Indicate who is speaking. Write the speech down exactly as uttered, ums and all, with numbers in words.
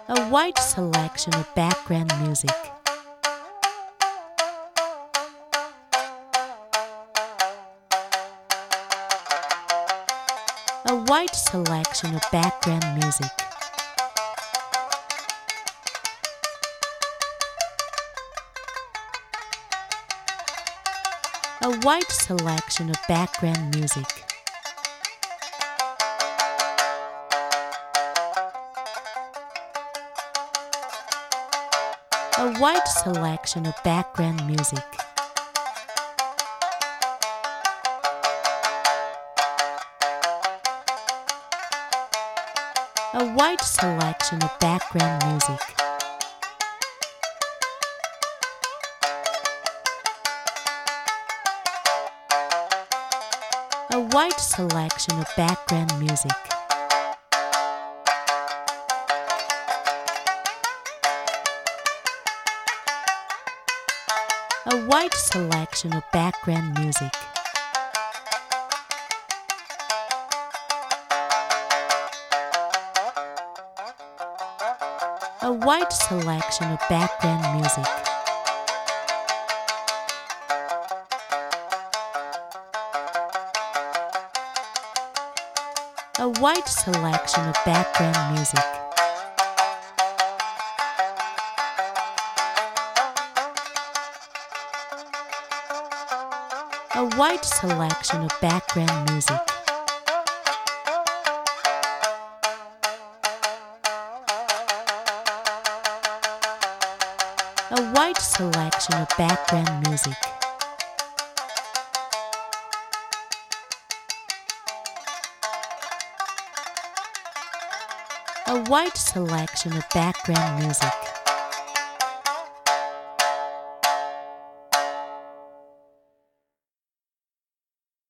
Speaker 1: A wide selection of background music. A wide selection of background music. A wide selection of background music. A wide selection of background music. A wide selection of background music. A wide selection of background music. A wide selection of background music. A wide selection of background music. A wide selection of background music. A wide selection of background music. A wide selection of background music. A wide selection of background music.